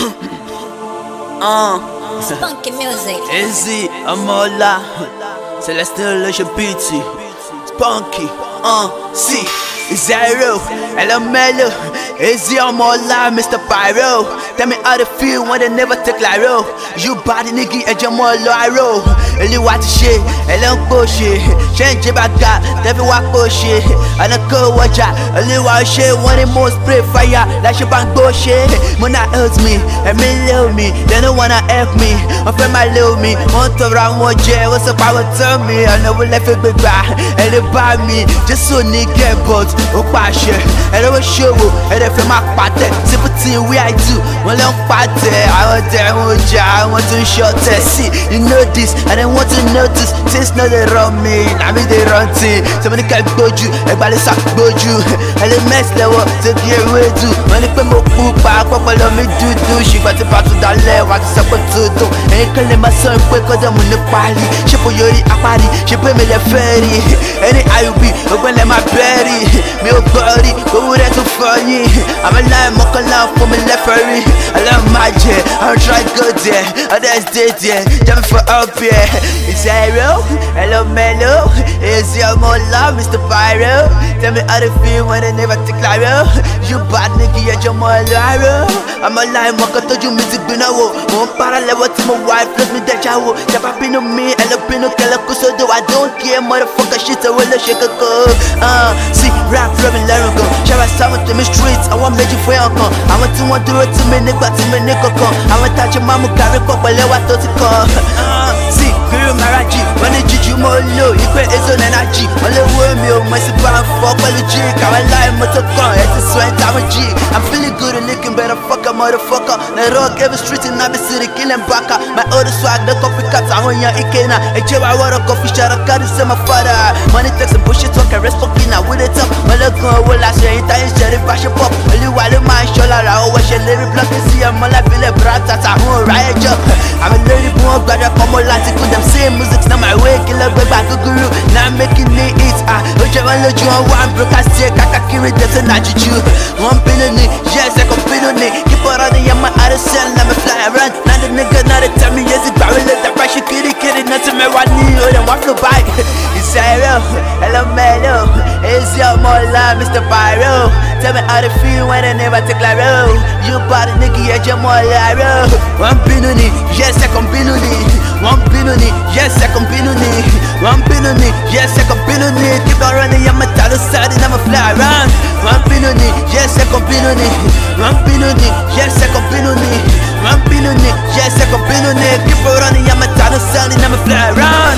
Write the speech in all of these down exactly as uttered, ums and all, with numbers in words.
uh, Spunky music. Izzy, Amola, Celestial Lucia Beauty, Spunky, uh, C, Zero, Elamelo, Izzy, Amola, Mister Pyro. Tell me how they feel when they never take like roll. You body nigga and you're more loyal. Only watch shit, and don't bullshit. Change your back, never walk bullshit. I don't go watch out, only watch shit. When they most spray fire, like you bang bullshit. When that hurts me, and me love me, they don't wanna help me. My friend might love me, want to run one jail. What's up, I will tell me. I know we left it big back, and they buy me. Just so nigga, but oh, passion. And I will show you, and if I'm a party, sympathy, we I do. When I'm party, I want to I want to short test. See, you know this, I don't want to notice. Since now they run me, now me they run tea. Somebody can't go you, everybody suck go you. And the mess level, to get away to. When they put my poop back, what I love me do do. She got to pass to that level, what's up to do. And you can let my son quick, cause I'm on the party. She put your party, she put me the ferry. Any I will be, but when let my berry. Me oh body, go with that too funny. I'm a line, mock a lamp for me left ferry. I love my jet, I'm trying to go there. I just did there, jump for up here. It's Zero, hello Mellow. It's your more love, Mister Pyro. Tell me how they feel when they never take like roll. You bad nigga, you're more loyal. I'm a line, mock a told you music be no wo. One parallel to my wife, plus me that jaw. Jump up in me, and up in the killer, cause so do I don't care, motherfucker shit, I will shake a go. Uh, see, rap, rubbing, let go. Shall I sound to me streets? I want magic for your con. I want to want to do it to me, nigga, to me, nigga, con. I want to touch your mama, carry cup, but let what to call. Uh, see, girl, Maraji, when they judge you more low, you create his own energy. Only way me, my super fuck, all the jig. I will lie, motor con, it's a sweat, I'm a G. I'm feeling good and looking better, fucker, motherfucker. The rock every street in Nabi City, killing baka. My other swag, the coffee cups, I want your ikena. A chill, I want a coffee shot, I got it, my father. Money takes a bullshit talk, I respect it now with it up. My look on, will I say, it's a fashion pop. Only while the man show, I always shall let it block and see I'm all I feel a brata, I'm a riot job. I'm a lady born, got a common light, with them same music, now my way, kill a back a guru. Now I'm making it eat, ah, which I want to do one broke, I see a kakakiri, that's a natural. One pillow, yes, I can pillow, keep on running, I'm my other cell, I'm a fly around. Now the nigga, now they tell me, yes, it's barrel, that brush, you kitty, kitty, not to me, one knee, or then walk the bike. It's Zero, hello, Mellow, it's your more love, Mister Pyro. Tell me how they feel when they never take like roll. You body nigga, you're more loyal. One pinuni, yes, I can pinuni. One pinuni, yes, I can pinuni. One pinuni, yes, I can pinuni. Keep on running, I'm a title side and I'm a fly around. One pinuni, yes, I can pinuni. One pinuni, yes, I can pinuni. One pinuni, yes, I can pinuni. Keep on running, I'm a title side and I'm a fly around.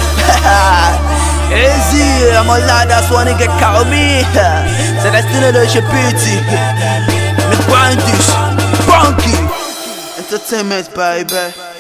Easy, I'm a lad, that's one nigga call me. So that's still a Lucia Beauty. Me grind this, funky entertainment, baby.